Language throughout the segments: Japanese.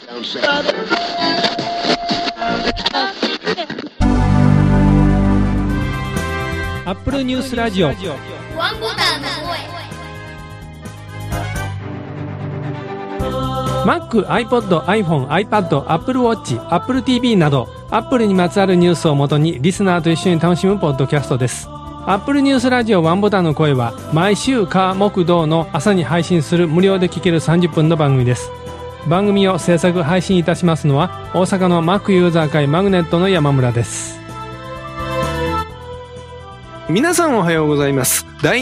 アップルニュースラジオワンボタンの声。Mac、iPod、iPhone、iPad、Apple Watch、Apple TV など Apple にまつわるニュースをもとにリスナーと一緒に楽しむポッドキャストです。Apple ニュースラジオワンボタンの声は毎週火木土の朝に配信する無料で聴ける30分の番組です。番組を制作配信いたしますのは大阪の Mac ユーザー会マグネットの山村です。皆さんおはようございます。第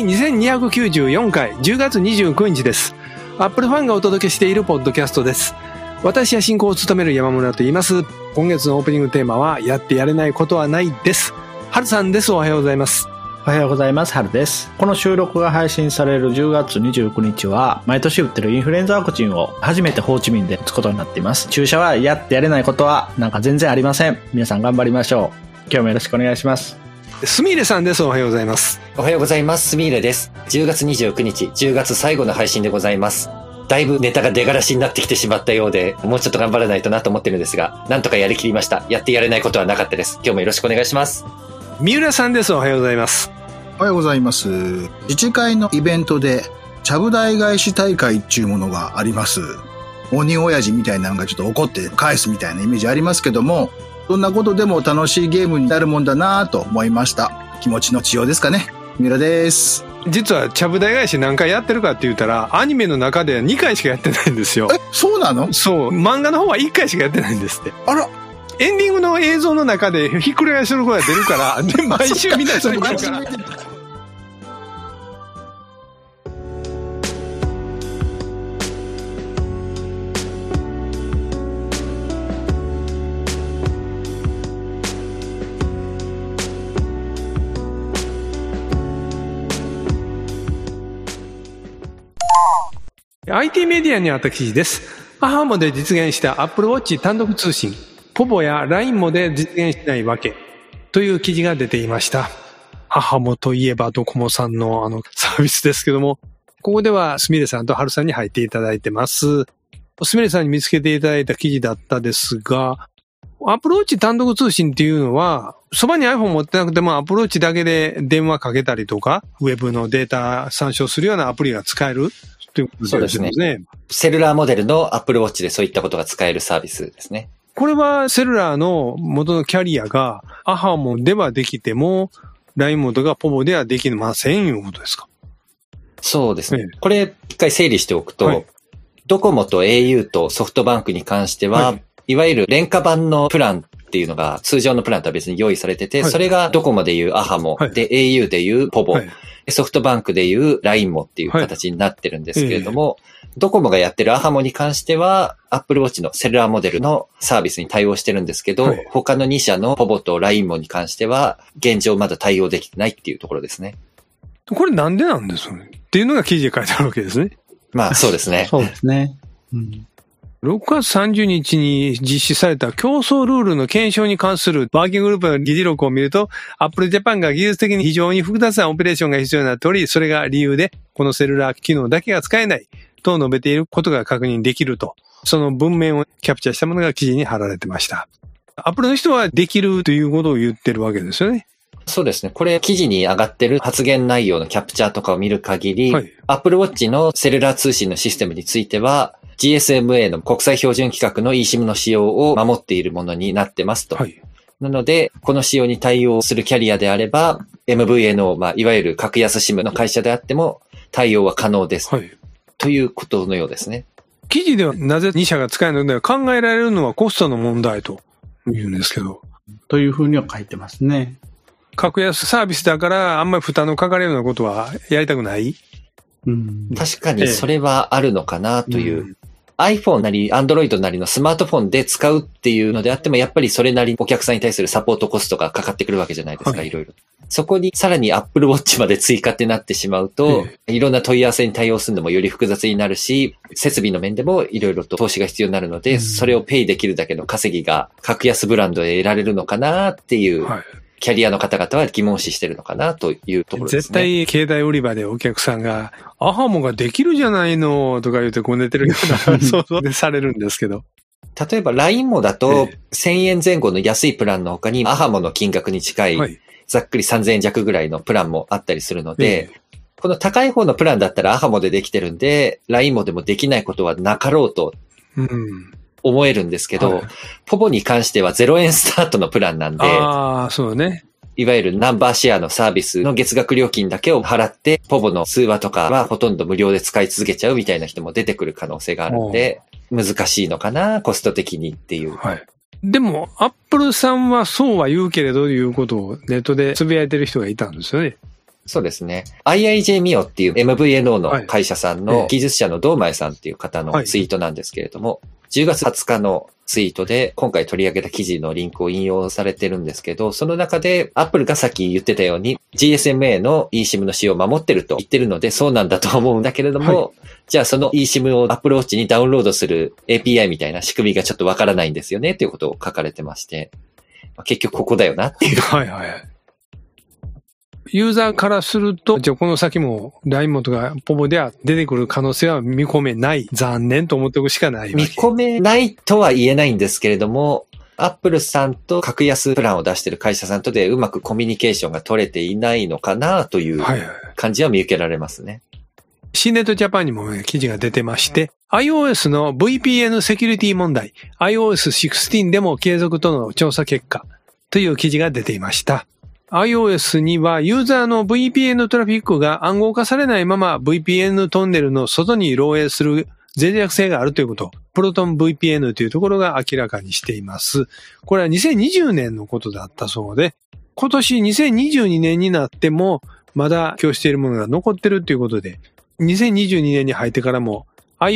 2294回10月29日です。アップルファンがお届けしているポッドキャストです。私は進行を務める山村と言います。今月のオープニングテーマはやってやれないことはないです。はるさんです。おはようございます。 おはようございます。はるです。この収録が配信される10月29日は毎年打ってるインフルエンザワクチンを初めてホーチミンで打つことになっています。注射はやってやれないことはなんか全然ありません。皆さん頑張りましょう。今日もよろしくお願いします。 すみれさんです。おはようございます。 おはようございます。すみれです。10月29日、10月最後の配信でございます。だいぶネタが出がらしになってきてしまったようで、もうちょっと頑張らないとなと思ってるんですが、なんとかやりきりました。やってやれないことはなかったです。今日もよろしくお願いします。 三浦さんです。おはようございます。 おはようございます。自治会のイベントで、ちゃぶ台返し大会っていうものがあります。鬼親父みたいなのがちょっと怒って返すみたいなイメージありますけども、そんなことでも楽しいゲームになるもんだなぁと思いました。気持ちの治療ですかね。三浦です。 実はちゃぶ台返し何回やってるかって言ったら、アニメの中では2回しかやってないんですよ。 そうなの？ そう。漫画の方は1回しかやってないんですって。 あら。 エンディングの映像の中でひっくり返しする声が出るから、で、毎週見た人に見るから。IT メディアにあった記事です。アモで実現した Apple Watch 単独通信、ポボや LINE もで実現しないわけという記事が出ていました。アモといえばドコモさんのサービスですけども、ここではすみれさんとはるさんに入っていただいてます。すみれさんに見つけていただいた記事だったですが、Apple Watch 単独通信っていうのは、そばに iPhone 持ってなくても Apple Watch だけで電話かけたりとか、ウェブのデータ参照するようなアプリが使える。 そうですね。セルラーモデルの Apple Watch でそういったことが使えるサービスですね。 これはセルラーの元のキャリアがアモではできても LINE モードがポボではできませんいうことですか？ そうですね。これ一回整理しておくと、はい、ドコモと au とソフトバンクに関しては、はい、いわゆる廉価版のプランっていうのが通常のプランとは別に用意されてて、はい、それがドコモでいうアハモ、はい、で au でいうポボ、はい、ソフトバンクでいう LINE もっていう形になってるんですけれども、ドコモがやってるアハモに関しては Apple Watch のセルラーモデルのサービスに対応してるんですけど、他の2社のポボと LINE もに関しては現状まだ対応できてないっていうところですね。 これなんでなんですかねっていうのが記事で書いてあるわけですね。 まあそうですね。 そうですね。 6月30日に実施された競争ルールの検証に関するワーキンググループの議事録を見ると、Apple Japan が技術的に非常に複雑なオペレーションが必要になっており、それが理由でこのセルラー機能だけが使えないと述べていることが確認できると、その文面をキャプチャーしたものが記事に貼られてました。Apple の人はできるということを言ってるわけですよね。 そうですね。これ記事に上がってる発言内容のキャプチャーとかを見る限り、はい、Apple Watch のセルラー通信のシステムについては、GSMA の国際標準規格の eSIM の使用を守っているものになってますと。はい、なので、この仕様に対応するキャリアであれば、MVNO、いわゆる格安 SIM の会社であっても対応は可能です。はい、ということのようですね。 記事ではなぜ2社が使えないのか考えられるのはコストの問題と言うんですけど。 というふうには書いてますね。 格安サービスだからあんまり負担のかかるようなことはやりたくない？ 確かにそれはあるのかなという。iPhone なり Android なりのスマートフォンで使うっていうのであっても、やっぱりそれなりにお客さんに対するサポートコストがかかってくるわけじゃないですか、はい、いろいろ。そこにさらに Apple Watch まで追加ってなってしまうと、いろんな問い合わせに対応するのもより複雑になるし、設備の面でもいろいろと投資が必要になるので、それをペイできるだけの稼ぎが格安ブランドで得られるのかなっていう、キャリアの方々は疑問視してるのかなというところですね。 絶対携帯売り場でお客さんが、アハモができるじゃないのとか言ってこねてるような想像でされるんですけど。 例えば LINE もだと1000円前後の安いプランの他にアハモの金額に近いざっくり3000円弱ぐらいのプランもあったりするので、この高い方のプランだったらアハモでできてるんで LINE もでもできないことはなかろうと思えるんですけど、ポボに関しては0円スタートのプランなんで、 そうね。 いわゆるナンバーシェアのサービスの月額料金だけを払って、ポボの通話とかはほとんど無料で使い続けちゃうみたいな人も出てくる可能性があるんで、難しいのかな、コスト的にっていう。 はい。でも、アップルさんはそうは言うけれどいうことをネットでつぶやいてる人がいたんですよね。 そうですね。IIJ ミオっていう MVNO の会社さんの技術者の堂前さんっていう方のツイートなんですけれども、10月20日のツイートで今回取り上げた記事のリンクを引用されてるんですけど、その中で Apple がさっき言ってたように GSMA の eSIM の使用を守ってると言ってるのでそうなんだと思うんだけれども、じゃあその eSIM を Apple Watch にダウンロードする API みたいな仕組みがちょっとわからないんですよねということを書かれてまして、結局ここだよなっていう。 はいはい。ユーザーからすると、じゃあこの先も LINE もとかポボでは出てくる可能性は見込めない。残念と思っておくしかない。 見込めないとは言えないんですけれども、アップルさんと格安プランを出している会社さんとでうまくコミュニケーションが取れていないのかなという感じは見受けられますね。 C ネットジャパンにも記事が出てまして、iOS の VPN セキュリティ問題、iOS 16でも継続との調査結果という記事が出ていました。iOS にはユーザーの VPN トラフィックが暗号化されないまま VPN トンネルの外に漏洩する脆弱性があるということ、プロトン VPN というところが明らかにしています。これは2020年のことだったそうで、今年2022年になってもまだ供しているものが残ってるということで、2022年に入ってからも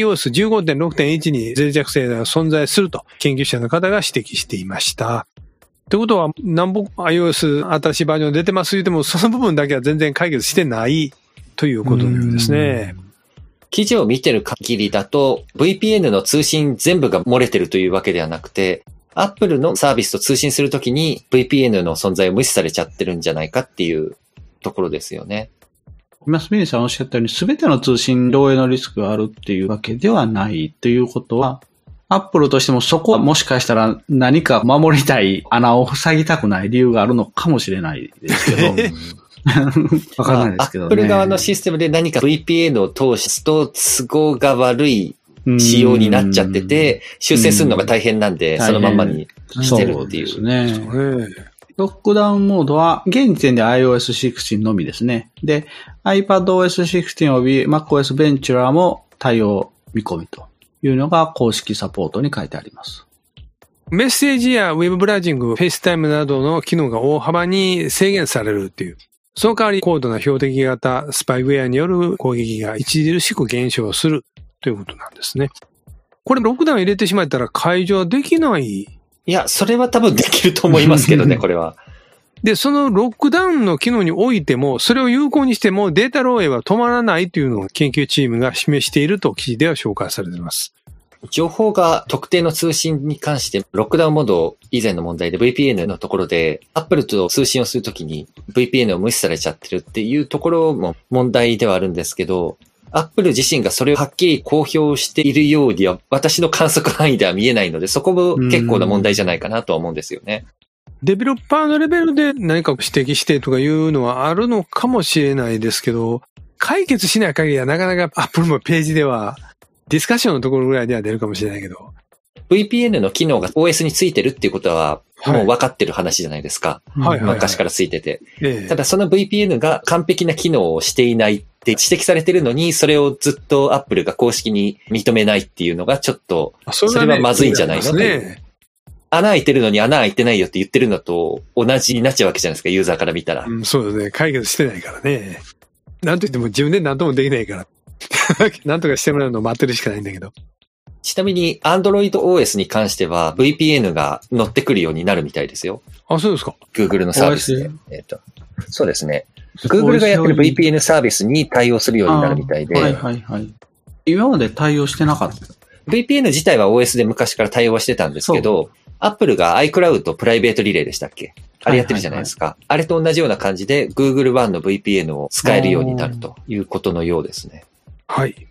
iOS15.6.1 に脆弱性が存在すると研究者の方が指摘していました。ということは、なんぼ iOS 新しいバージョン出てます言っても、その部分だけは全然解決してないということのようですね。 記事を見てる限りだと、VPN の通信全部が漏れてるというわけではなくて、Apple のサービスと通信するときに VPN の存在を無視されちゃってるんじゃないかっていうところですよね。 今、スミリさんおっしゃったように、すべての通信漏洩のリスクがあるっていうわけではないということは、アップルとしてもそこはもしかしたら何か守りたい穴を塞ぎたくない理由があるのかもしれないですけど。わからないですけどね。 アップル側のシステムで何か VPN を通すと都合が悪い仕様になっちゃってて、修正するのが大変なんで、そのまんまにしてるっていう。 そうですね。ロックダウンモードは現時点で iOS16 のみですね。で、iPadOS16 及び MacOS Ventura も対応見込みというのが公式サポートに書いてあります。 メッセージやウェブブラウジング、FaceTime などの機能が大幅に制限されるっていう。その代わり高度な標的型スパイウェアによる攻撃が著しく減少するということなんですね。これロックダウン入れてしまったら解除はできない。 いや、それは多分できると思いますけどね、これは。 で、そのロックダウンの機能においても、それを有効にしてもデータ漏洩は止まらないというのを研究チームが示していると記事では紹介されています。 情報が特定の通信に関して、ロックダウンモード以前の問題で VPN のところで、Apple と通信をするときに VPN を無視されちゃってるっていうところも問題ではあるんですけど、Apple 自身がそれをはっきり公表しているようには、私の観測範囲では見えないので、そこも結構な問題じゃないかなとは思うんですよね。 デベロッパーのレベルで何か指摘してとかいうのはあるのかもしれないですけど、解決しない限りはなかなか Apple もページではディスカッションのところぐらいでは出るかもしれないけど。 VPN の機能が OS についてるっていうことは、もう分かってる話じゃないですか。はい。昔からついてて。ただその VPN が完璧な機能をしていないって指摘されてるのに、それをずっと Apple が公式に認めないっていうのがちょっと、それはまずいんじゃないのっていう。穴開いてるのに穴開いてないよって言ってるのと同じになっちゃうわけじゃないですか、ユーザーから見たら。 そうですね。解決してないからね。なんと言っても自分で何ともできないから。なんとかしてもらうのを待ってるしかないんだけど。 ちなみに Android OS に関しては VPN が乗ってくるようになるみたいですよ。 あ、そうですか。 Google のサービスで。そうですね。Google がやってる VPN サービスに対応するようになるみたいで。 はいはいはい。今まで対応してなかった。 VPN 自体は OS で昔から対応はしてたんですけど、Apple が iCloud プライベートリレーでしたっけ？あれやってるじゃないですか。あれと同じような感じで Google One の VPN を使えるようになるということのようですね。 はい。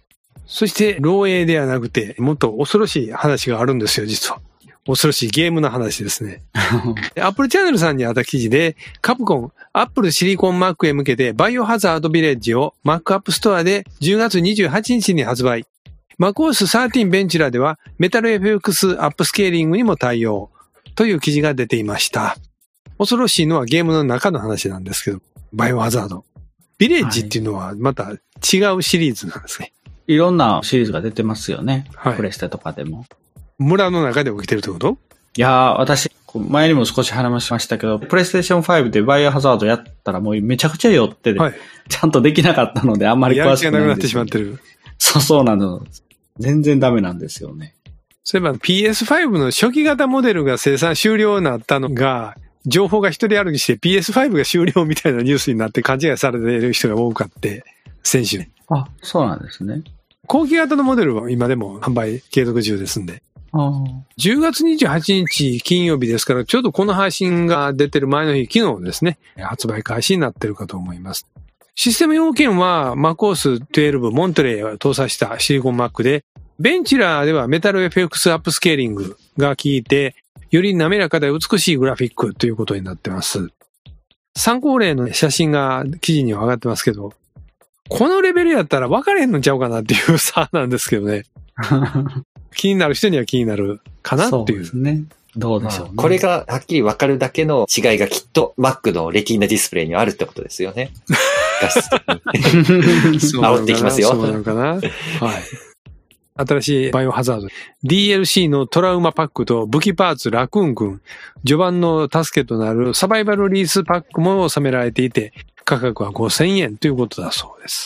そして、漏洩ではなくて、もっと恐ろしい話があるんですよ、実は。恐ろしいゲームの話ですね。アップルチャンネルさんにあった記事で、カプコン、アップルシリコンマックへ向けてバイオハザードビレッジを Mac App Store で10月28日に発売。MacOS 13ベンチュラではメタル FX アップスケーリングにも対応という記事が出ていました。恐ろしいのはゲームの中の話なんですけど、バイオハザード。ビレッジっていうのはまた違うシリーズなんですね。 いろんなシリーズが出てますよね。 はい。 プレステとかでも。 村の中で起きてるってこと？ いやー、私、前にも少し話しましたけど、プレイステーション5でバイオハザードやったらもうめちゃくちゃ酔ってて、はい、ちゃんとできなかったのであんまり詳しくないんですよ。やる気がなくなってしまってる。そうなの。全然ダメなんですよね。 そういえば PS5 の初期型モデルが生産終了になったのが、情報が一人歩きして PS5 が終了みたいなニュースになって勘違いされている人が多かって、先週。 あ、そうなんですね。 後期型のモデルは今でも販売継続中ですんで。10月28日金曜日ですから、ちょうどこの配信が出てる前の日、昨日ですね、発売開始になってるかと思います。システム要件は MacOS 12モントレーを搭載したシリコン Mac で、ベンチュラーではメタル FX アップスケーリングが効いて、より滑らかで美しいグラフィックということになってます。参考例の写真が記事には上がってますけど、このレベルやったら分かれへんのちゃうかなっていう差なんですけどね。気になる人には気になるかなっていう。そうですね。どうでしょうね。 これがはっきり分かるだけの違いがきっと Mac のレティーナディスプレイにはあるってことですよね。画質的に。煽っていきますよ。 そうなのかな。はい。新しいバイオハザード。DLC のトラウマパックと武器パーツラクーン君、序盤の助けとなるサバイバルリースパックも収められていて、価格は5000円ということだそうです。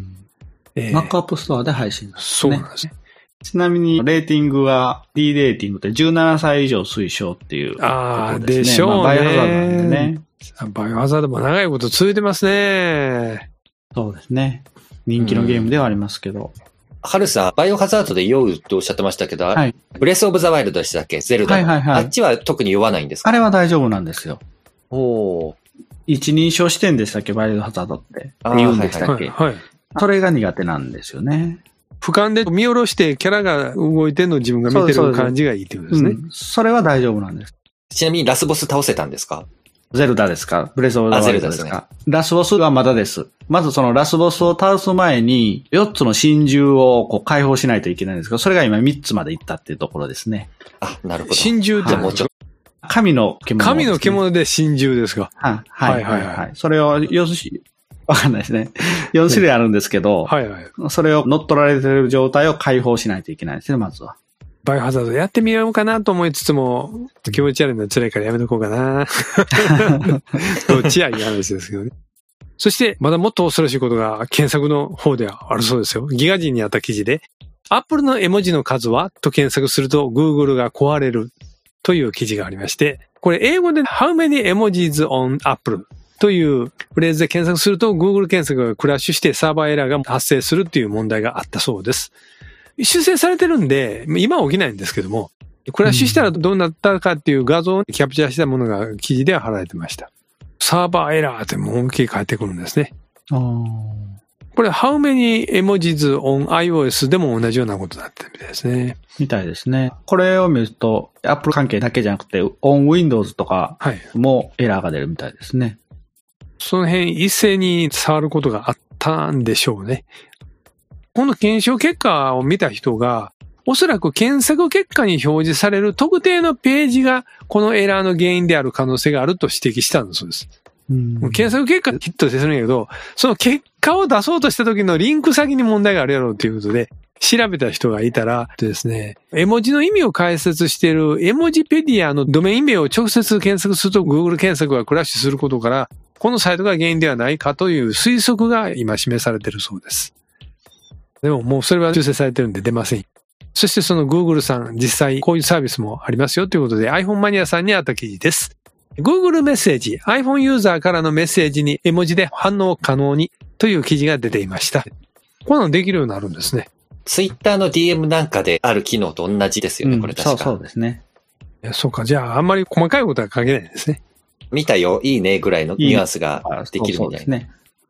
Mac App Store で配信なんですね。そうなんですね。ちなみに、レーティングは、D レーティングって17歳以上推奨っていう、ね。 ああ、でしょうね。 バイオハザードなんでね。 バイオハザードも長いこと続いてますね。 そうですね。人気のゲームではありますけど。 ハルさん、バイオハザードで酔うとおっしゃってましたけど、はい、ブレスオブザワイルドでしたっけ？ゼルダの。はいはいはい。あっちは特に酔わないんですか？ あれは大丈夫なんですよ。 おー。 一人称視点でしたっけ？バイオハザードって。言うんでしたっけ？はい。それが苦手なんですよね。 俯瞰で見下ろしてキャラが動いてるのを自分が見てる感じがいいってことですね。 それは大丈夫なんです。 ちなみにラスボス倒せたんですか？ ゼルダですか？ブレスオブザワイルドですか？ゼルダですね。ラスボスはまだです。まずそのラスボスを倒す前に4つの真珠をこう解放しないといけないんですけど、それが今3つまでいったっていうところですね。 あ、なるほど。 真珠ってもうちょっと。 神の獣、ね。 神の獣で真珠ですか？ はいはいはい。それをわかんないですね。4種類あるんですけど、はいはい。それを乗っ取られている状態を解放しないといけないですね、まずは。 バイオハザードやってみようかなと思いつつも、気持ち悪いの辛いからやめとこうかな。どっちやいい話ですけどね。そして、まだもっと恐ろしいことが検索の方ではあるそうですよ。ギガ人にあった記事で、Apple の絵文字の数はと検索すると Google が壊れるという記事がありまして、これ英語で How many emojis on Apple？というフレーズで検索すると Google 検索がクラッシュしてサーバーエラーが発生するっていう問題があったそうです。修正されてるんで、今は起きないんですけども、クラッシュしたらどうなったかっていう画像をキャプチャーしたものが記事では貼られてました。サーバーエラーってもう大きい返ってくるんですね。これ How many emojis on iOS でも同じようなことになってるみたいですね。 みたいですね。これを見ると Apple 関係だけじゃなくて on Windows とかもエラーが出るみたいですね。 その辺一斉に触ることがあったんでしょうね。この検証結果を見た人が、おそらく検索結果に表示される特定のページがこのエラーの原因である可能性があると指摘したんだそうです。検索結果ヒットするんやけど、その結果を出そうとした時のリンク先に問題があるやろうということで、調べた人がいたらですね、絵文字の意味を解説しているエモジペディアのドメイン名を直接検索すると Google 検索がクラッシュすることから、このサイトが原因ではないかという推測が今示されているそうです。でももうそれは修正されてるんで出ません。そしてその Google さん、実際こういうサービスもありますよということで iPhone マニアさんにあった記事です。Google メッセージ、iPhone ユーザーからのメッセージに絵文字で反応可能にという記事が出ていました。こんなのできるようになるんですね。 Twitter の DM なんかである機能と同じですよね、これ確か。 そうですね。 そうか、じゃああんまり細かいことは書けないですね。 見たよ、いいねぐらいのニュアンスができるみたいな。そうですね。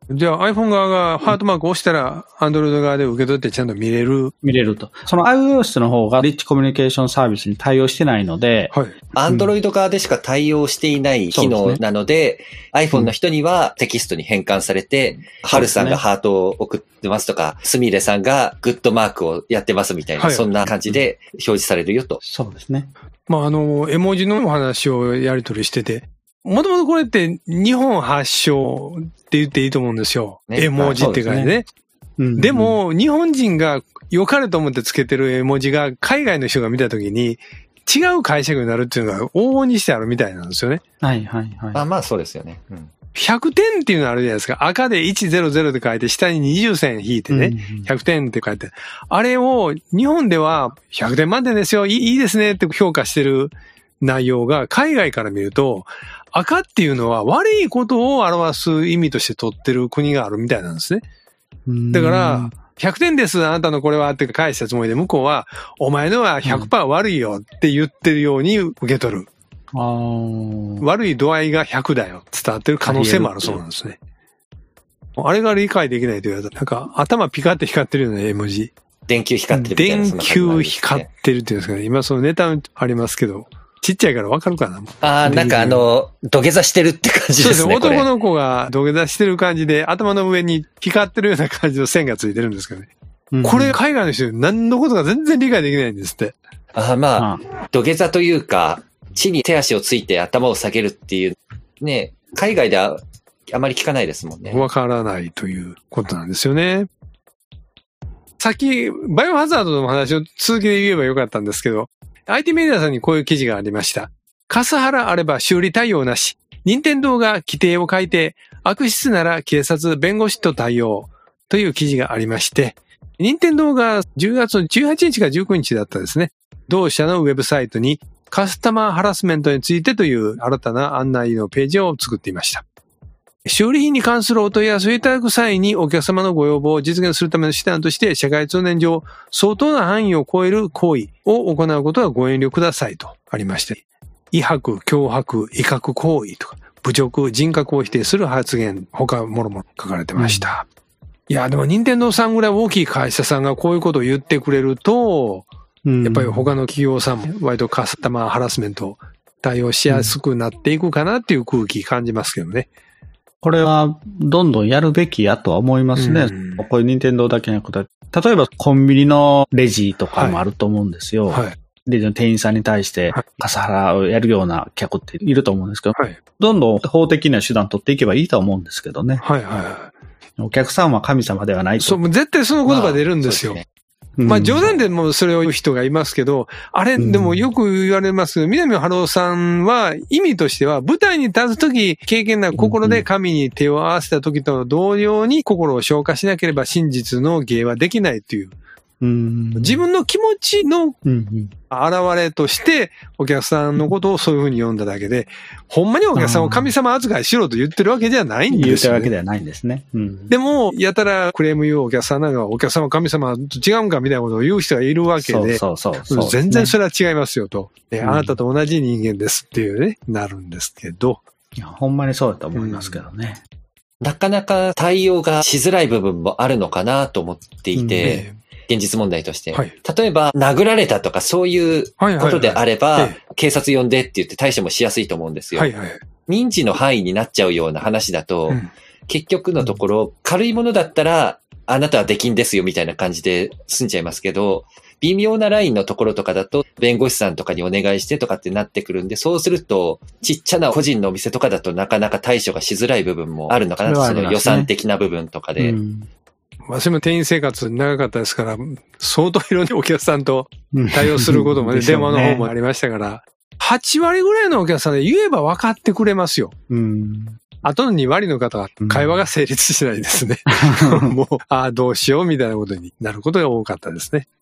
じゃあ iPhone 側がハートマークを押したら Android 側で受け取ってちゃんと見れると。その iOS の方がリッチコミュニケーションサービスに対応してないので、 はい。 Android 側でしか対応していない機能なので、iPhone の人にはテキストに変換されて、ハルさんがハートを送ってますとか、スミレさんがグッドマークをやってますみたいな、そんな感じで表示されるよと。 そうですね。 まあ、絵文字のお話をやり取りしてて、もともとこれって日本発祥って言っていいと思うんですよ。絵文字っていう感じね。でも、日本人が良かれと思ってつけてる絵文字が海外の人が見たときに違う解釈になるっていうのが往々にしてあるみたいなんですよね。 はいはいはい。 まあそうですよね。 100点っていうのあるじゃないですか。赤で100って書いて下に20線引いてね、100点って書いて。あれを日本では100点満点ですよ、いいですねって評価してる内容が海外から見ると、赤っていうのは悪いことを表す意味として取ってる国があるみたいなんですね。だから、100点です、あなたのこれはって返したつもりで、向こうは、お前のは 100% 悪いよって言ってるように受け取る。悪い度合いが100だよ。伝わってる可能性もあるそうなんですね。あれが理解できないと言われたら、なんか頭ピカって光ってるような絵文字。 電球光ってるみたいな。 電球光ってるっていうんですかね。今そのネタありますけど。ちっちゃいからわかるかな。 なんか土下座してるって感じですね。 そうです。男の子が土下座してる感じで、頭の上に光ってるような感じの線がついてるんですけどね。これ海外の人何のことか全然理解できないんですって。 まあ、土下座というか、地に手足をついて頭を下げるっていう、ね、海外ではあまり聞かないですもんね。 わからないということなんですよね。さっき、バイオハザードの話を続きで言えばよかったんですけど、IT メディアさんにこういう記事がありました。カスハラあれば修理対応なし。任天堂が規定を改定。悪質なら警察、弁護士と対応。という記事がありまして、任天堂が10月の18日か19日だったですね。同社のウェブサイトにカスタマーハラスメントについてという新たな案内のページを作っていました。修理品に関するお問い合わせをいただく際にお客様のご要望を実現するための手段として社会通念上相当な範囲を超える行為を行うことはご遠慮くださいとありまして、威迫、脅迫、威嚇行為とか侮辱、人格を否定する発言、他もろもろ書かれてました。いや、でも任天堂さんぐらい大きい会社さんがこういうことを言ってくれると、やっぱり他の企業さんも割とカスタマーハラスメント対応しやすくなっていくかなっていう空気感じますけどね。 これはどんどんやるべきやとは思いますね。これ任天堂だけじゃなくて、例えばコンビニのレジとかもあると思うんですよ。レジの店員さんに対してカスハラをやるような客っていると思うんですけど、どんどん法的な手段取っていけばいいと思うんですけどね。お客さんは神様ではないと。 そう、絶対その言葉出るんですよ。まあ冗談でもそれを言う人がいますけど、あれでもよく言われますけど、南野晴夫さんは意味としては舞台に立つとき、敬虔な心で神に手を合わせたときと同様に心を消化しなければ真実の芸はできないという。自分の気持ちの現れとしてお客さんのことをそういうふうに読んだだけで、ほんまにお客さんを神様扱いしろと言ってるわけじゃないんですよね。 言ってるわけではないんですね。 でも、やたらクレーム言うお客さんなんか、お客様神様と違うんかみたいなことを言う人がいるわけで、全然それは違いますよと。あなたと同じ人間ですっていうね、なるんですけど。 いや、ほんまにそうだと思いますけどね。 なかなか対応がしづらい部分もあるのかなと思っていて、現実問題として。例えば、殴られたとかそういうことであれば、警察呼んでって言って対処もしやすいと思うんですよ。民事の範囲になっちゃうような話だと、結局のところ、軽いものだったら、あなたは出禁ですよみたいな感じで済んじゃいますけど、微妙なラインのところとかだと、弁護士さんとかにお願いしてとかってなってくるんで、そうすると、ちっちゃな個人のお店とかだとなかなか対処がしづらい部分もあるのかなと、その予算的な部分とかで。 私も店員生活長かったですから、相当いろんなお客さんと対応することもね、電話の方もありましたから、8割ぐらいのお客さんで言えば分かってくれますよ。あとの2割の方は会話が成立しないですね。もう、どうしようみたいなことになることが多かったですね。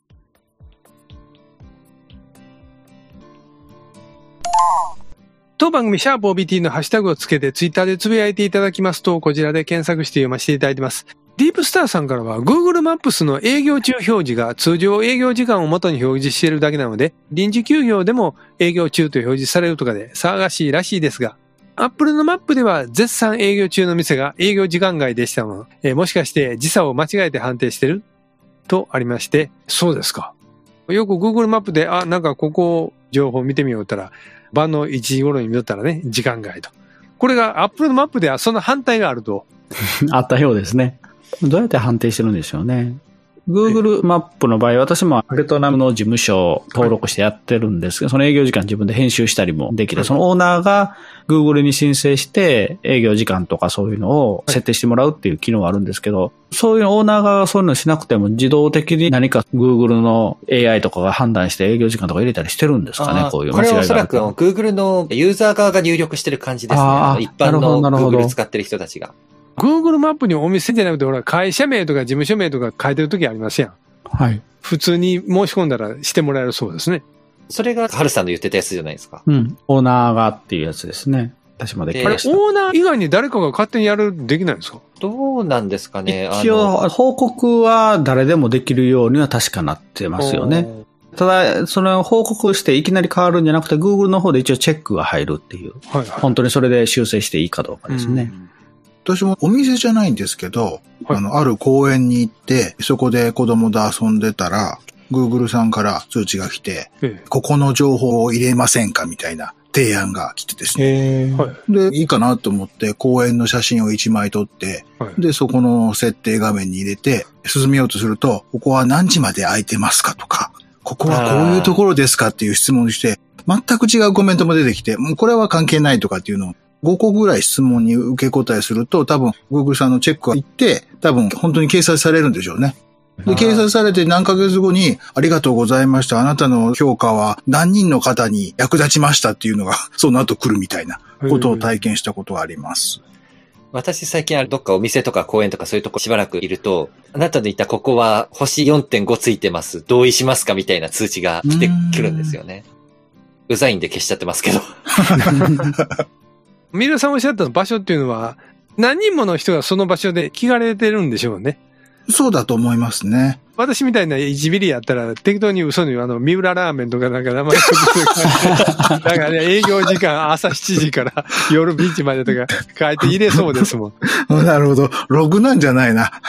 当番組シャープ OBT のハッシュタグをつけてツイッターでつぶやいていただきますと、こちらで検索して読ませていただいてます。ディープスターさんからは Google マップスの営業中表示が通常営業時間を元に表示しているだけなので、臨時休業でも営業中と表示されるとかで騒がしいらしいですが、 Apple のマップでは絶賛営業中の店が営業時間外でしたもの。もしかして時差を間違えて判定してるとありまして、そうですか。よく Google マップで、なんかここ情報見てみようったら、晩の1時頃に見とったらね、時間外と。これが Apple のマップではその反対があると。 あったようですね。どうやって判定してるんでしょうね。Google マップの場合、私もベトナムの事務所を登録してやってるんですけど、その営業時間自分で編集したりもできて、そのオーナーが Google に申請して営業時間とかそういうのを設定してもらうっていう機能があるんですけど、そういうオーナーがそういうのしなくても自動的に何か Google の AI とかが判断して営業時間とか入れたりしてるんですかね、こういう間違いがあると。 これはおそらく Google のユーザー側が入力してる感じですね。一般の Google 使ってる人たちが。 Google マップにお店じゃなくて、ほら、会社名とか事務所名とか書いてるときありますやん。 はい。 普通に申し込んだらしてもらえるそうですね。 それが、ハルさんの言ってたやつじゃないですか。 うん。オーナーがっていうやつですね。私もできました。 あれ、オーナー以外に誰かが勝手にやる、できないんですか？ どうなんですかね。 一応、報告は誰でもできるようには確かなってますよね。ただ、その報告していきなり変わるんじゃなくて、Google の方で一応チェックが入るっていう。はいはい、本当にそれで修正していいかどうかですね。 私もお店じゃないんですけど、はい、ある公園に行って、そこで子供で遊んでたら、Google さんから通知が来て、ここの情報を入れませんかみたいな提案が来てですね。で、いいかなと思って公園の写真を1枚撮って、で、そこの設定画面に入れて、進めようとすると、ここは何時まで空いてますかとか、ここはこういうところですかっていう質問をして、全く違うコメントも出てきて、もうこれは関係ないとかっていうのを5個ぐらい質問に受け答えすると、多分 Google さんのチェックがいって、多分本当に掲載されるんでしょうね。で、掲載されて何ヶ月後に、ありがとうございました。あなたの評価は何人の方に役立ちましたっていうのが、その後来るみたいなことを体験したことがあります。 私最近どっかお店とか公園とかそういうとこしばらくいると、あなたの言ったここは星 4.5 ついてます。同意しますかみたいな通知が来てくるんですよね。うざいんで消しちゃってますけど。 皆さんおっしゃった場所っていうのは、何人もの人がその場所で聞かれてるんでしょうね。 そうだと思いますね。 私みたいな1ビリやったら適当に嘘に三浦ラーメンとかなんか名前とかだからね、営業時間朝7時から夜ビーチまでとか書いて入れそうですもん。なるほど。ログなんじゃないな。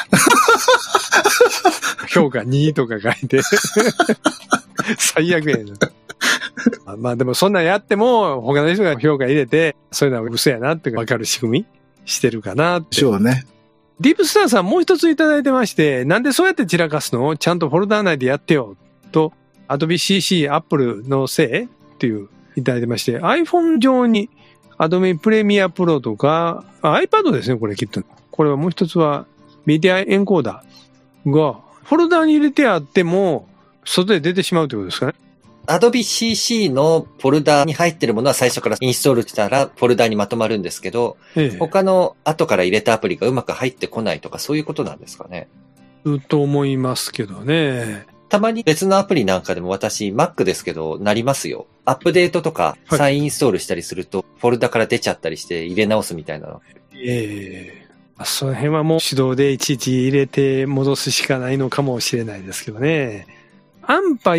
評価2とか書いて。最悪やな。まあでもそんなんやっても他の人が評価入れて、そういうのは嘘やなって分かる仕組みしてるかなって。 そうね。 ディープスターさんもう一ついただいてまして、なんでそうやって散らかすの？ちゃんとフォルダー内でやってよ。と、Adobe CC、Apple のせいっていういただいてまして、iPhone 上に Adobe Premiere Pro とか、iPad ですね、これきっと。これはもう一つはメディアエンコーダーがフォルダーに入れてあっても、外で出てしまうということですかね。 Adobe CC のフォルダに入ってるものは最初からインストールしたらフォルダにまとまるんですけど、他の後から入れたアプリがうまく入ってこないとかそういうことなんですかね。 と思いますけどね。 たまに別のアプリなんかでも私 Mac ですけどなりますよ。アップデートとか再インストールしたりするとフォルダから出ちゃったりして入れ直すみたいなの。 その辺はもう手動でいちいち入れて戻すしかないのかもしれないですけどね。アンパ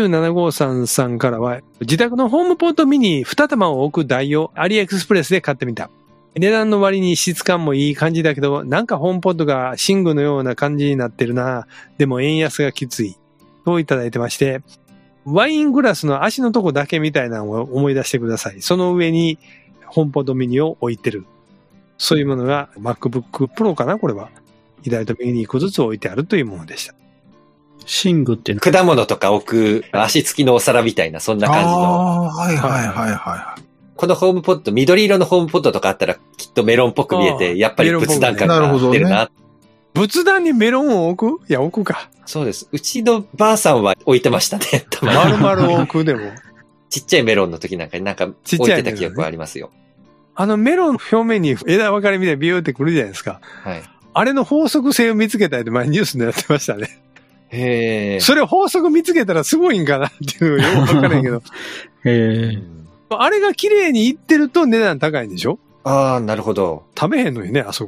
197533さんからは、自宅のホームポットミニ2玉を置く台をアリエクスプレスで買ってみた。値段の割に質感もいい感じだけど、なんかホームポットが寝具のような感じになってるな。でも円安がきつい。といただいてまして、ワイングラスの足のとこだけみたいなのを思い出してください。その上にホームポットミニを置いてる。そういうものが MacBook Pro かなこれは。左と右に1個ずつ置いてあるというものでした。 寝具っていう果物とか置く足付きのお皿みたいな、そんな感じの。 はいはいはいはい。 このホームポット、緑色のホームポットとかあったらきっとメロンっぽく見えて、やっぱり仏壇感が出るな。 仏壇にメロンを置く？いや、置くか。 そうです。うちのばあさんは置いてましたね。たまに。 丸々置くでも。 ちっちゃいメロンの時なんかになんか置いてた記憶はありますよ。 メロンの表面に枝分かれみたいにビューってくるじゃないですか。 はい。 あれの法則性を見つけたいって前ニュースでやってましたね。 へー。 それ法則見つけたらすごいんかなっていうのよくわからんけど。あれが綺麗にいってると値段高いんでしょ？ ああ、なるほど。 食べへんのにね、あそこ。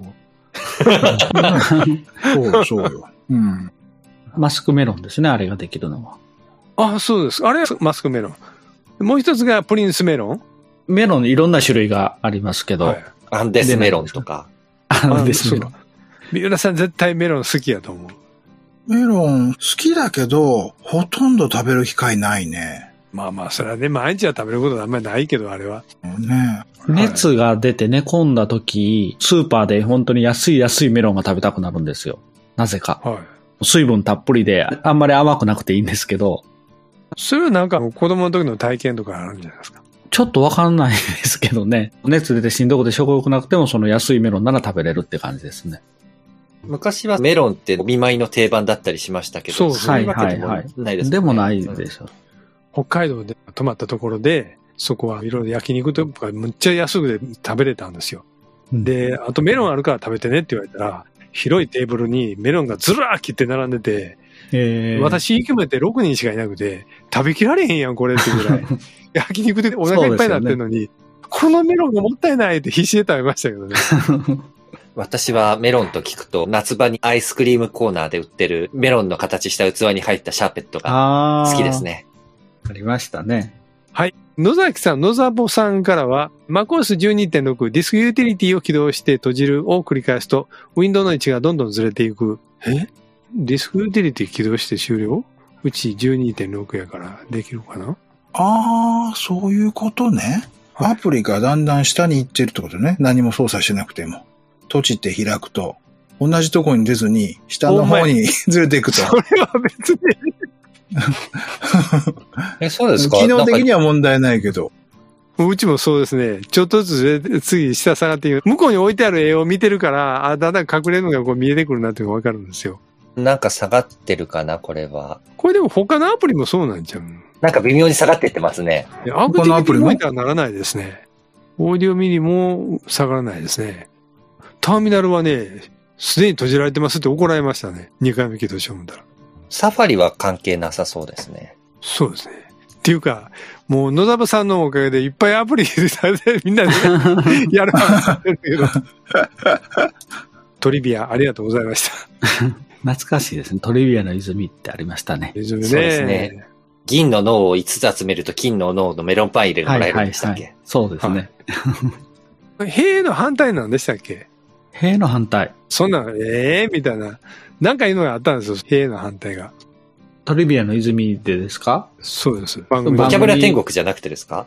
そうよ。うん。 マスクメロンですね、あれができるのは。 あ、そうです。あれはマスクメロン。もう一つがプリンスメロン。 メロンいろんな種類がありますけど。 はい。 アンデスメロンとか。 アンデスメロン。 三浦さん絶対メロン好きやと思う。 メロン好きだけど、ほとんど食べる機会ないね。 まあまあ、それはね、毎日は食べることはあんまりないけど、あれは。 ね。 熱が出て寝込んだ時、スーパーで本当に安いメロンが食べたくなるんですよ。なぜか。 はい。 水分たっぷりで、あんまり甘くなくていいんですけど。 それはなんか子供の時の体験とかあるんじゃないですか。 ちょっとわかんないですけどね。熱出てしんどくて食欲なくても、その安いメロンなら食べれるって感じですね。 昔はメロンってお見舞いの定番だったりしましたけど、 そういうわけでもないですね。 でもないでしょ。 北海道で泊まったところで、そこはいろいろ焼肉とかむっちゃ安くで食べれたんですよ。で、あとメロンあるから食べてねって言われたら、広いテーブルにメロンがずらー切って並んでて、私行きまで6人しかいなくて、食べきられへんやんこれってぐらい。焼肉でお腹いっぱいになってるのに、このメロンがもったいないって必死で食べましたけどね。 私はメロンと聞くと、夏場にアイスクリームコーナーで売ってるメロンの形した器に入ったシャーペットが好きですね。 ありましたね。 はい。野崎さん、野ザボさんからは、MacOS 12.6 ディスクユーティリティを起動して閉じるを繰り返すと、ウィンドウの位置がどんどんずれていく。ディスクユーティリティ起動して終了？うち 12.6 やからできるかな？ ああ、そういうことね。アプリがだんだん下に行ってるってことね。何も操作しなくても。閉じて開くと、同じところに出ずに、下の方にずれていくと。 それは別に。 そうですか？ 機能的には問題ないけど。 うちもそうですね。ちょっとずつ次下下がっていく。向こうに置いてある絵を見てるから、だんだん隠れるのがこう見えてくるなっていうのがわかるんですよ。 なんか下がってるかな、これは。 これでも他のアプリもそうなんちゃう？ なんか微妙に下がっていってますね。 アプリ的に動いてはならないですね。オーディオミニも下がらないですね。ターミナルはね、すでに閉じられてますって怒られましたね。2回目起動しよう思ったら。 サファリは関係なさそうですね。 そうですね。っていうか、もう野沢さんのおかげでいっぱいアプリされてみんなでやるはずけど。トリビアありがとうございました。 懐かしいですね。トリビアの泉ってありましたね。 泉ね。 そうですね。銀の脳を5つ集めると金の脳のメロンパン入れてもらえるんでしたっけ？ そうですね。 塀の反対なんでしたっけ？ 塀の反対。 そんな、みたいな。なんかいうのがあったんですよ。塀の反対が。 トリビアの泉でですか？ そうです。 ボキャブラ天国じゃなくてですか？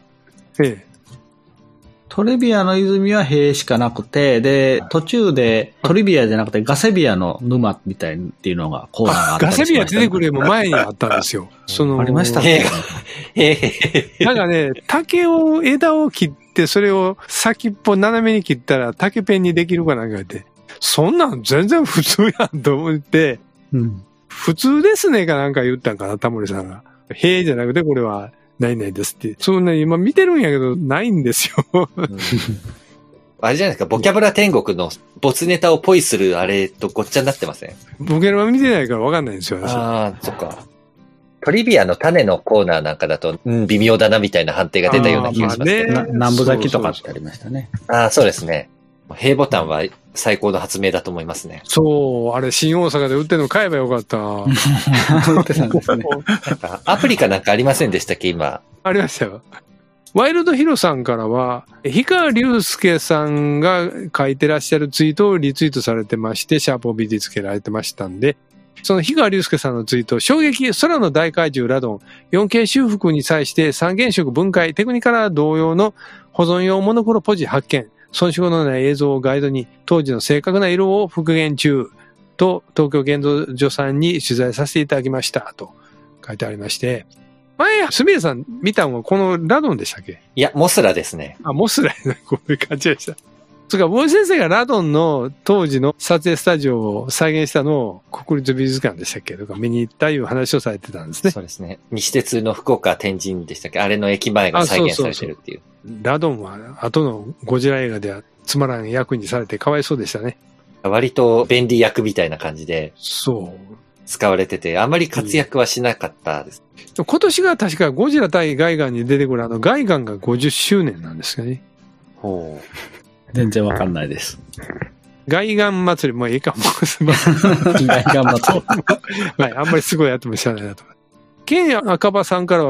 トリビアの泉は塀しかなくて、で、途中でトリビアじゃなくてガセビアの沼みたいっていうのがコーナーがあったりしました、 ガセビア出てくるよりも前にあったんですよ。 ありましたね。 なんかね、竹を、枝を切って、それを先っぽ斜めに切ったら竹ペンにできるかなんかで、そんなん全然普通やんと思って、普通ですねかなんか言ったんかな、タモリさんが。へえじゃなくてこれはないないですって。そんな今見てるんやけど、ないんですよ。 あれじゃないですか、ボキャブラ天国の没ネタをポイするあれとごっちゃになってません？ ボケルは見てないから分かんないんですよ。 ああ、そっか。トリビアの種のコーナーなんかだと、微妙だなみたいな判定が出たような気がしますけど。 南部咲きとかってありましたね。 ああ、そうですね。平ボタンは最高の発明だと思いますね。 そう、あれ新大阪で売ってるの買えばよかった。売ってたんですね。 なんかアプリかなんかありませんでしたっけ、今。 ありましたよ。ワイルドヒロさんからは、氷川隆介さんが書いてらっしゃるツイートをリツイートされてまして、シャープを BD つけられてましたんで、その氷川隆介さんのツイート、衝撃、空の大怪獣ラドン、4K 修復に際して三原色分解、テクニカラー同様の保存用モノクロポジ発見、遜色のない映像をガイドに当時の正確な色を復元中と東京現像所さんに取材させていただきましたと書いてありまして、前、すみれさん見たのはこのラドンでしたっけ？ いや、モスラですね。 あ、モスラやな、こういう感じでした。そうか、ボイ先生がラドンの当時の撮影スタジオを再現したのを国立美術館でしたっけとか見に行ったいう話をされてたんですね。 そうですね。西鉄の福岡天神でしたっけ？あれの駅前が再現されてるっていう。 ラドンは後のゴジラ映画ではつまらん役にされてかわいそうでしたね。 割と便利役みたいな感じで。 そう。 使われてて、あまり活躍はしなかったです。 今年が確かゴジラ対ガイガンに出てくるガイガンが50周年なんですよね。 ほう。 全然わかんないです。 ガイガン祭り、もういいかも。 ガイガン祭り。 はい、あんまりすごいやってもしゃあないなと。ケン赤羽さんからは、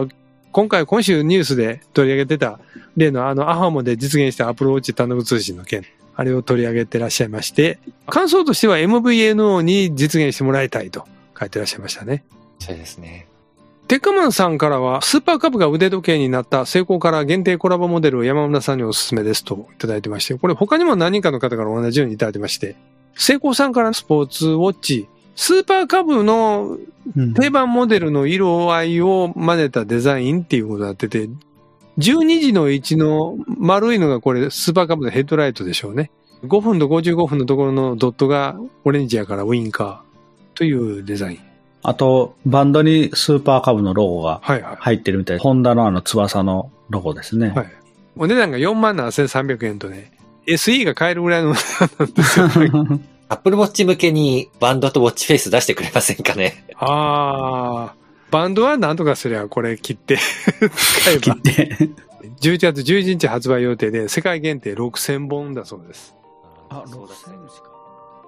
今週ニュースで取り上げてた例のアハモで実現したアップルウォッチ単独通信の件、あれを取り上げてらっしゃいまして、感想としては MVNO に実現してもらいたいと書いてらっしゃいましたね。 そうですね。 テッカマンさんからは、スーパーカブが腕時計になったセイコーから限定コラボモデルを山村さんにおすすめですといただいてまして、これ他にも何人かの方から同じようにいただいてまして、セイコーさんからスポーツウォッチ、スーパーカブの定番モデルの色合いを真似たデザインっていうことになってて、12時の位置の丸いのがこれスーパーカブのヘッドライトでしょうね。5分と55分のところのドットがオレンジやからウインカーというデザイン。 あと、バンドにスーパーカブのロゴが入ってるみたいで、ホンダの翼のロゴですね。 はい。お値段が47,300円とね、SE が買えるぐらいのなんですよ。 アップルウォッチ向けにバンドとウォッチフェイス出してくれませんかね。 ああ、バンドはなんとかすりゃこれ切って使えば。 切って。 11月11日発売予定で世界限定6000本だそうです。 あ、6000しか。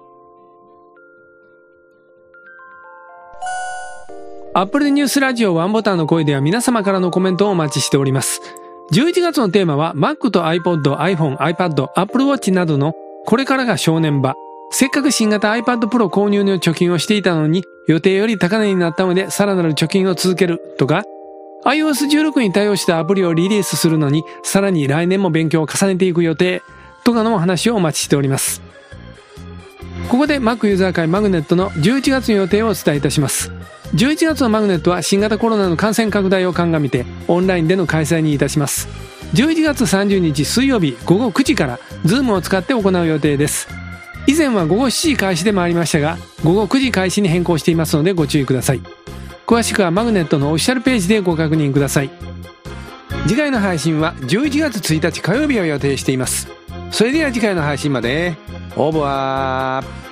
アップルニュースラジオワンボタンの声では皆様からのコメントをお待ちしております。11月のテーマは Mac と iPod、iPhone、iPad、Apple Watch などのこれからが正念場。せっかく新型 iPad Pro 購入の貯金をしていたのに予定より高値になったのでさらなる貯金を続けるとか、iOS16 に対応したアプリをリリースするのにさらに来年も勉強を重ねていく予定とかのお話をお待ちしております。ここで Mac ユーザー会マグネットの11月の予定をお伝えいたします。11月のマグネットは新型コロナの感染拡大を鑑みてオンラインでの開催にいたします。11月30日水曜日午後9時からZoomを使って行う予定です。以前は午後7時開始でもありましたが、午後9時開始に変更していますのでご注意ください。詳しくはマグネットのオフィシャルページでご確認ください。次回の配信は11月1日火曜日を予定しています。それでは次回の配信まで。オーバー。